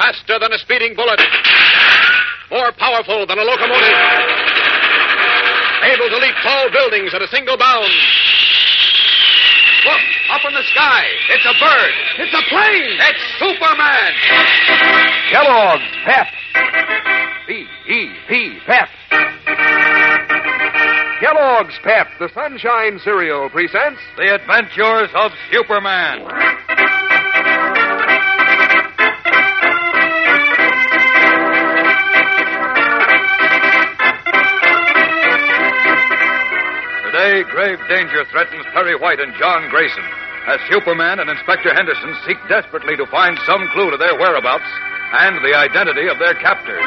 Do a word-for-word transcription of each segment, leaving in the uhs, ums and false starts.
Faster than a speeding bullet. More powerful than a locomotive. Able to leap tall buildings at a single bound. Look, up in the sky. It's a bird. It's a plane. It's Superman. Kellogg's Pep. P E P, Pep. Kellogg's Pep, the Sunshine Cereal, presents The Adventures of Superman. Today, grave danger threatens Perry White and John Grayson as Superman and Inspector Henderson seek desperately to find some clue to their whereabouts and the identity of their captors.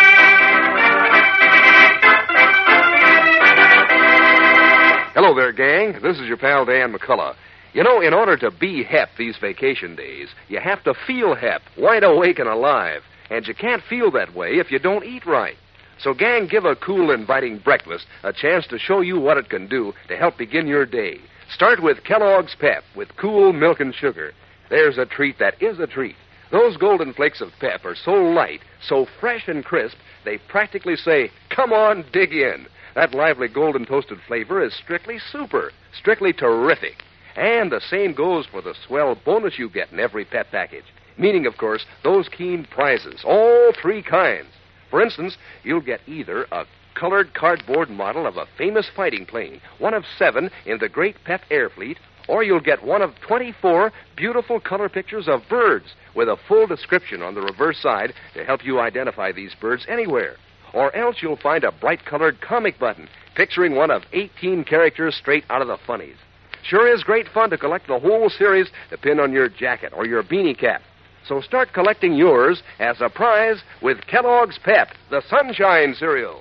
Hello there, gang. This is your pal Dan McCullough. You know, in order to be hep these vacation days, you have to feel hep, wide awake and alive. And you can't feel that way if you don't eat right. So, gang, give a cool, inviting breakfast a chance to show you what it can do to help begin your day. Start with Kellogg's Pep with cool milk and sugar. There's a treat that is a treat. Those golden flakes of pep are so light, so fresh and crisp, they practically say, come on, dig in. That lively golden toasted flavor is strictly super, strictly terrific. And the same goes for the swell bonus you get in every pep package. Meaning, of course, those keen prizes, all three kinds. For instance, you'll get either a colored cardboard model of a famous fighting plane, one of seven in the great Pep Air Fleet, or you'll get one of twenty-four beautiful color pictures of birds with a full description on the reverse side to help you identify these birds anywhere. Or else you'll find a bright-colored comic button picturing one of eighteen characters straight out of the funnies. Sure is great fun to collect the whole series to pin on your jacket or your beanie cap. So start collecting yours as a prize with Kellogg's Pep, the Sunshine Cereal.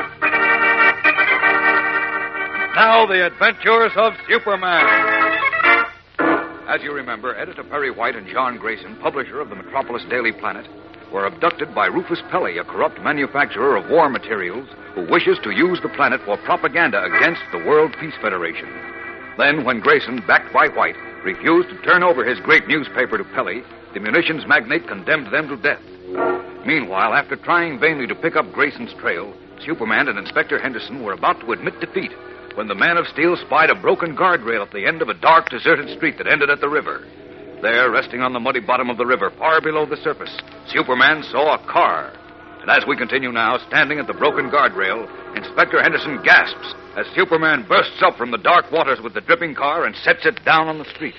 Now, the Adventures of Superman. As you remember, Editor Perry White and John Grayson, publisher of the Metropolis Daily Planet, were abducted by Rufus Pelly, a corrupt manufacturer of war materials who wishes to use the planet for propaganda against the World Peace Federation. Then, when Grayson, backed by White, refused to turn over his great newspaper to Pelly, the munitions magnate condemned them to death. Meanwhile, after trying vainly to pick up Grayson's trail, Superman and Inspector Henderson were about to admit defeat when the Man of Steel spied a broken guardrail at the end of a dark, deserted street that ended at the river. There, resting on the muddy bottom of the river, far below the surface, Superman saw a car. And as we continue now, standing at the broken guardrail, Inspector Henderson gasps as Superman bursts up from the dark waters with the dripping car and sets it down on the street.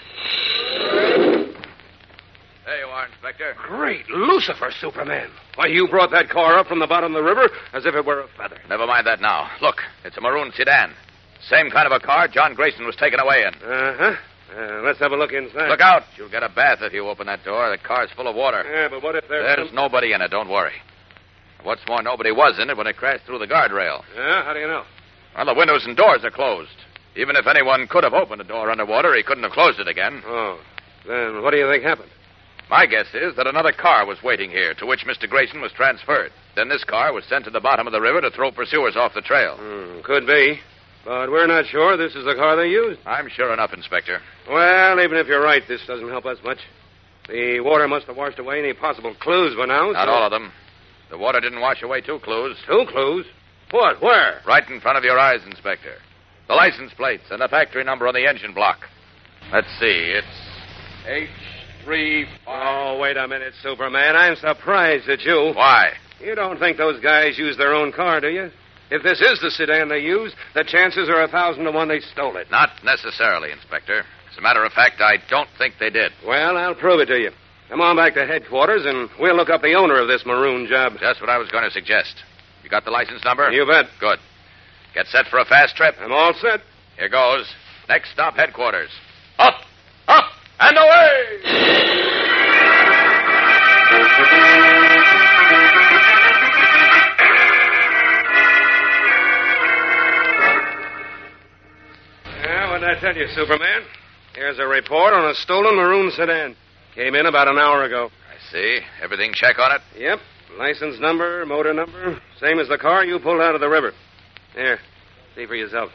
There you are, Inspector. Great Lucifer, Superman. Why, you brought that car up from the bottom of the river as if it were a feather. Never mind that now. Look, it's a maroon sedan. Same kind of a car John Grayson was taken away in. Uh-huh. Uh, let's have a look inside. Look out. You'll get a bath if you open that door. The car's full of water. Yeah, but what if there's... There's some... nobody in it, don't worry. What's more, nobody was in it when it crashed through the guardrail. Yeah, how do you know? Well, the windows and doors are closed. Even if anyone could have opened the door underwater, he couldn't have closed it again. Oh, then what do you think happened? My guess is that another car was waiting here, to which Mister Grayson was transferred. Then this car was sent to the bottom of the river to throw pursuers off the trail. Hmm, could be. But we're not sure this is the car they used. I'm sure enough, Inspector. Well, even if you're right, this doesn't help us much. The water must have washed away any possible clues by now. Not so... all of them. The water didn't wash away two clues. Two clues? What? Where? Right in front of your eyes, Inspector. The license plates and the factory number on the engine block. Let's see. It's H three five... Oh, wait a minute, Superman. I'm surprised at you. Why? You don't think those guys used their own car, do you? If this is the sedan they used, the chances are a thousand to one they stole it. Not necessarily, Inspector. As a matter of fact, I don't think they did. Well, I'll prove it to you. Come on back to headquarters, and we'll look up the owner of this maroon job. Just what I was going to suggest. You got the license number? You bet. Good. Get set for a fast trip. I'm all set. Here goes. Next stop, headquarters. Up, up, and away! Yeah, what did I tell you, Superman? Here's a report on a stolen maroon sedan. Came in about an hour ago. I see. Everything check on it? Yep. License number, motor number, same as the car you pulled out of the river. Here, see for yourself.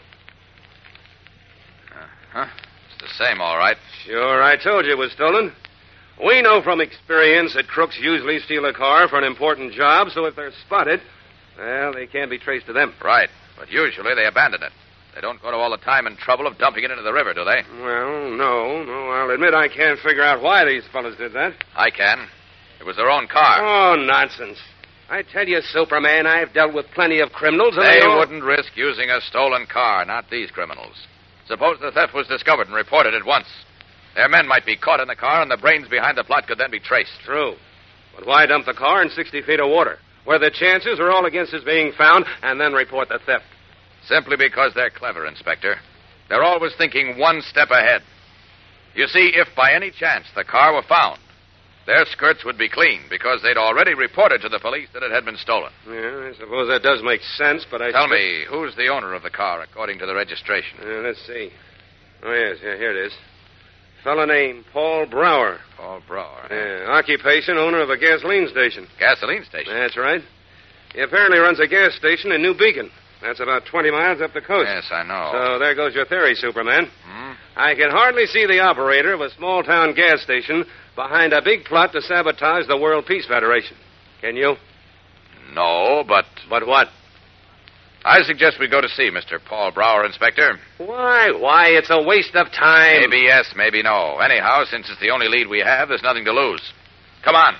Uh-huh. It's the same, all right. Sure, I told you it was stolen. We know from experience that crooks usually steal a car for an important job, so if they're spotted, well, they can't be traced to them. Right. But usually they abandon it. They don't go to all the time and trouble of dumping it into the river, do they? Well, no, no. I'll admit I can't figure out why these fellas did that. I can. It was their own car. Oh, nonsense. I tell you, Superman, I've dealt with plenty of criminals. And They they all... wouldn't risk using a stolen car, not these criminals. Suppose the theft was discovered and reported at once. Their men might be caught in the car, and the brains behind the plot could then be traced. True. But why dump the car in sixty feet of water, where the chances are all against its being found, and then report the theft? Simply because they're clever, Inspector. They're always thinking one step ahead. You see, if by any chance the car were found, their skirts would be clean because they'd already reported to the police that it had been stolen. Yeah, I suppose that does make sense, but I... Tell spe- me, who's the owner of the car according to the registration? Uh, let's see. Oh, yes, yeah, here it is. Fellow named Paul Brower. Paul Brower. Yeah, occupation, owner of a gasoline station. Gasoline station? That's right. He apparently runs a gas station in New Beacon. That's about twenty miles up the coast. Yes, I know. So there goes your theory, Superman. Hmm? I can hardly see the operator of a small-town gas station behind a big plot to sabotage the World Peace Federation. Can you? No, but... But what? I suggest we go to see Mister Paul Brower, Inspector. Why? Why, it's a waste of time. Maybe yes, maybe no. Anyhow, since it's the only lead we have, there's nothing to lose. Come on.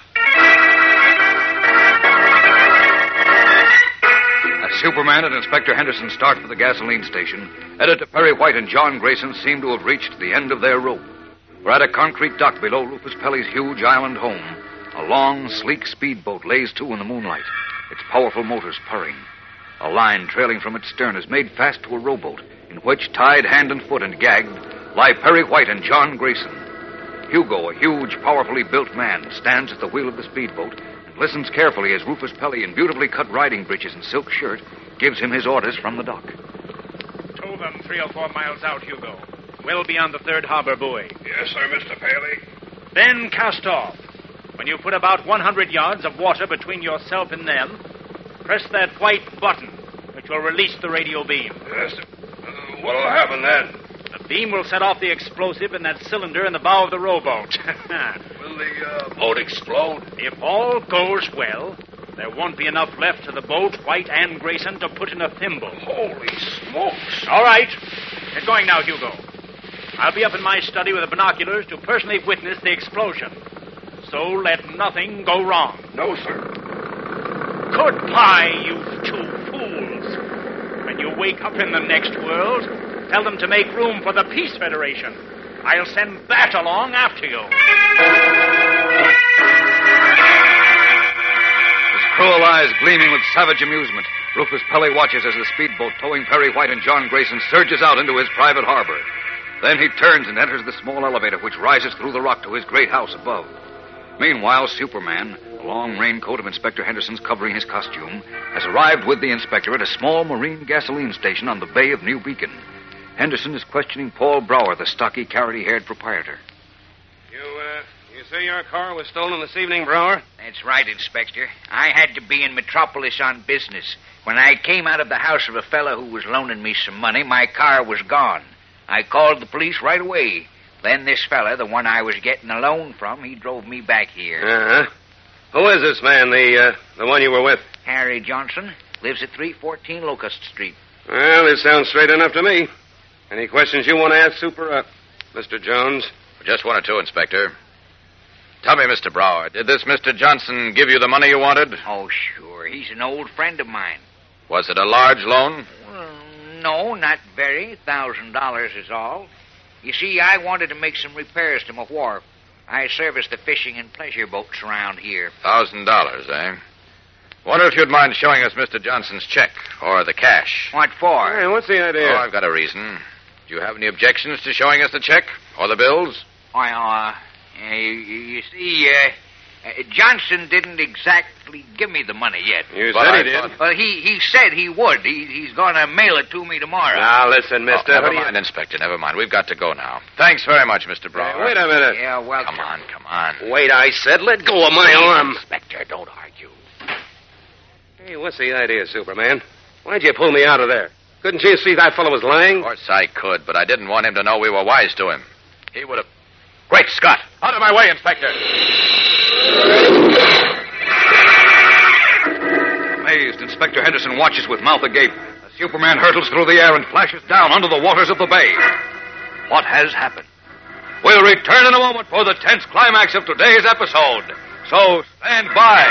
As Superman and Inspector Henderson start for the gasoline station, Editor Perry White and John Grayson seem to have reached the end of their rope. We're at a concrete dock below Rufus Pelly's huge island home. A long, sleek speedboat lays to in the moonlight, its powerful motors purring. A line trailing from its stern is made fast to a rowboat, in which, tied hand and foot and gagged, lie Perry White and John Grayson. Hugo, a huge, powerfully built man, stands at the wheel of the speedboat and listens carefully as Rufus Pelly, in beautifully cut riding breeches and silk shirt, gives him his orders from the dock. Tow them three or four miles out, Hugo. Well beyond the third harbor buoy. Yes, sir, Mister Paley. Then cast off. When you put about one hundred yards of water between yourself and them, press that white button, which will release the radio beam. Yes, sir. Uh, what'll happen then? The beam will set off the explosive in that cylinder in the bow of the rowboat. Will the uh, boat explode? If all goes well, there won't be enough left to the boat, White and Grayson, to put in a thimble. Holy smokes. All right. Get going now, Hugo. I'll be up in my study with the binoculars to personally witness the explosion. So let nothing go wrong. No, sir. Goodbye, you two fools. When you wake up in the next world, tell them to make room for the Peace Federation. I'll send Bat along after you. His cruel eyes gleaming with savage amusement, Rufus Pelly watches as the speedboat towing Perry White and John Grayson surges out into his private harbor. Then he turns and enters the small elevator which rises through the rock to his great house above. Meanwhile, Superman, the long raincoat of Inspector Henderson's covering his costume, has arrived with the inspector at a small marine gasoline station on the bay of New Beacon. Henderson is questioning Paul Brower, the stocky, carroty-haired proprietor. You, uh, you say your car was stolen this evening, Brower? That's right, Inspector. I had to be in Metropolis on business. When I came out of the house of a fellow who was loaning me some money, my car was gone. I called the police right away. Then this fella, the one I was getting a loan from, he drove me back here. Uh-huh. Who is this man, the, uh, the one you were with? Harry Johnson. Lives at three fourteen Locust Street. Well, this sounds straight enough to me. Any questions you want to ask, Super, uh, Mister Jones? Just one or two, Inspector. Tell me, Mister Brower, did this Mister Johnson give you the money you wanted? Oh, sure. He's an old friend of mine. Was it a large loan? Well, no, not very. Thousand dollars is all. You see, I wanted to make some repairs to my wharf. I service the fishing and pleasure boats around here. Thousand dollars, eh? Wonder if you'd mind showing us Mister Johnson's check, or the cash. What for? Hey, what's the idea? Oh, I've got a reason. Do you have any objections to showing us the check, or the bills? Why, uh, uh, you, you see, uh, uh, Johnson didn't exactly give me the money yet. You But said I he did. thought- Well, he, he said he would. He, he's going to mail it to me tomorrow. Now, listen, Oh, mister. never what do you- mind, Inspector, never mind. We've got to go now. Thanks very much, Mister Brower. Hey, wait a minute. Yeah, well, Come on, come on. Wait, I said, let go of my arm. Inspector, don't argue. Hey, what's the idea, Superman? Why'd you pull me out of there? Couldn't you see that fellow was lying? Of course I could, but I didn't want him to know we were wise to him. He would have... Great Scott! Out of my way, Inspector! Amazed, Inspector Henderson watches with mouth agape as Superman hurtles through the air and flashes down under the waters of the bay. What has happened? We'll return in a moment for the tense climax of today's episode. So stand by.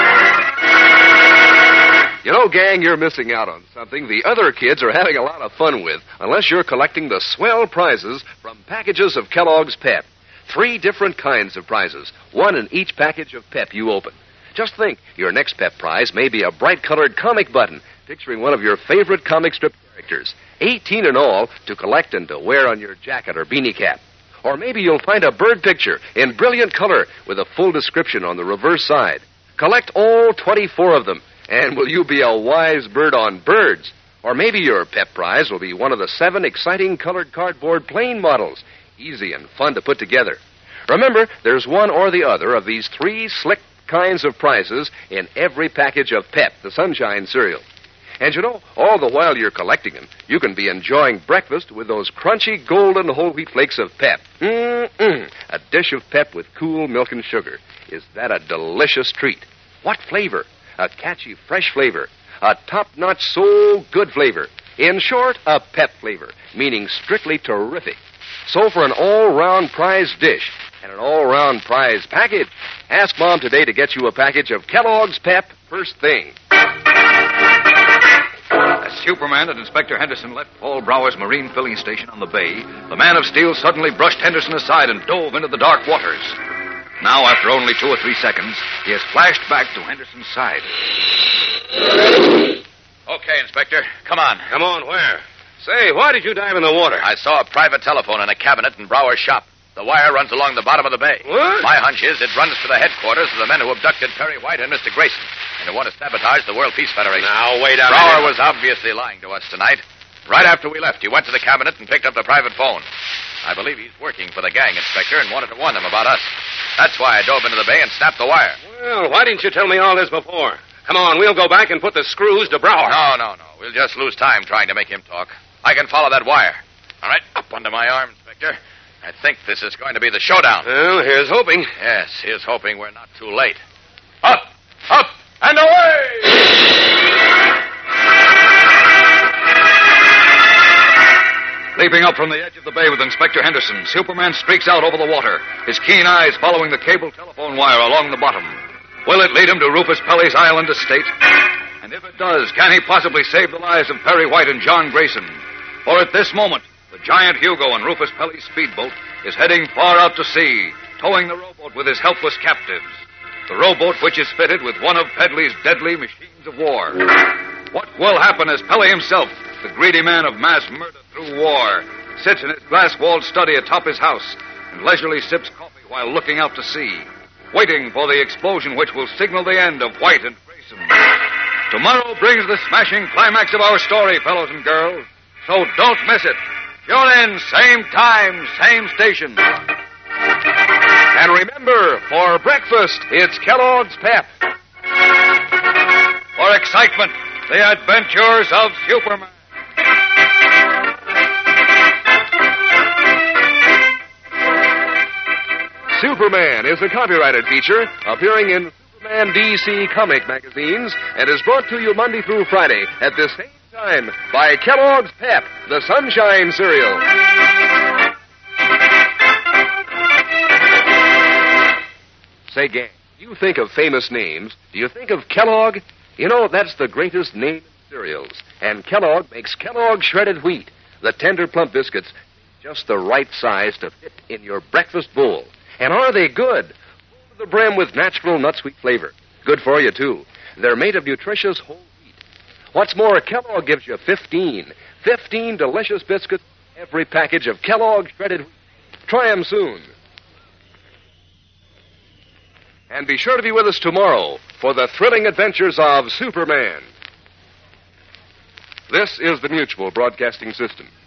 You know, gang, you're missing out on something the other kids are having a lot of fun with, unless you're collecting the swell prizes from packages of Kellogg's Pep. Three different kinds of prizes, one in each package of Pep you open. Just think, your next Pep prize may be a bright-colored comic button picturing one of your favorite comic strip characters. eighteen in all to collect and to wear on your jacket or beanie cap. Or maybe you'll find a bird picture in brilliant color with a full description on the reverse side. Collect all twenty-four of them, and will you be a wise bird on birds? Or maybe your Pep prize will be one of the seven exciting colored cardboard plane models. Easy and fun to put together. Remember, there's one or the other of these three slick kinds of prizes in every package of Pep, the Sunshine cereal. And you know, all the while you're collecting them, you can be enjoying breakfast with those crunchy golden whole wheat flakes of Pep. Mm-mm. A dish of Pep with cool milk and sugar. Is that a delicious treat? What flavor? A catchy, fresh flavor. A top-notch, so-good flavor. In short, a Pep flavor, meaning strictly terrific. So for an all-round prize dish and an all-round prize package, ask Mom today to get you a package of Kellogg's Pep first thing. As Superman and Inspector Henderson left Paul Brower's marine filling station on the bay, the Man of Steel suddenly brushed Henderson aside and dove into the dark waters. Now, after only two or three seconds, he has flashed back to Henderson's side. Okay, Inspector. Come on. Come on, where? Say, why did you dive in the water? I saw a private telephone in a cabinet in Brower's shop. The wire runs along the bottom of the bay. What? My hunch is it runs to the headquarters of the men who abducted Perry White and Mister Grayson, and who want to sabotage the World Peace Federation. Now, wait a Brower minute. was obviously lying to us tonight. Right after we left, he went to the cabinet and picked up the private phone. I believe he's working for the gang, Inspector, and wanted to warn them about us. That's why I dove into the bay and snapped the wire. Well, why didn't you tell me all this before? Come on, we'll go back and put the screws to Brower. No, no, no. We'll just lose time trying to make him talk. I can follow that wire. All right, up under my arm, Inspector. I think this is going to be the showdown. Well, here's hoping. Yes, here's hoping we're not too late. Up, up, and away! Leaping up from the edge of the bay with Inspector Henderson, Superman streaks out over the water, his keen eyes following the cable telephone wire along the bottom. Will it lead him to Rufus Pelly's island estate? And if it does, can he possibly save the lives of Perry White and John Grayson? For at this moment, the giant Hugo in Rufus Pelly's speedboat is heading far out to sea, towing the rowboat with his helpless captives. The rowboat, which is fitted with one of Pedley's deadly machines of war. What will happen as Pelly himself, the greedy man of mass murder through war, sits in his glass-walled study atop his house and leisurely sips coffee while looking out to sea, waiting for the explosion which will signal the end of White and Grayson. Tomorrow brings the smashing climax of our story, fellows and girls. So don't miss it. Tune in, same time, same station. And remember, for breakfast, it's Kellogg's Pep. For excitement, the adventures of Superman. Superman is a copyrighted feature appearing in Superman D C comic magazines and is brought to you Monday through Friday at the same time by Kellogg's Pep, the Sunshine cereal. Say, gang, you think of famous names. Do you think of Kellogg? You know, that's the greatest name in cereals. And Kellogg makes Kellogg shredded wheat. The tender, plump biscuits, just the right size to fit in your breakfast bowl. And are they good? Full to the brim with natural nut sweet flavor. Good for you, too. They're made of nutritious whole wheat. What's more, Kellogg gives you fifteen. fifteen delicious biscuits in every package of Kellogg shredded wheat. Try them soon. And be sure to be with us tomorrow for the thrilling adventures of Superman. This is the Mutual Broadcasting System.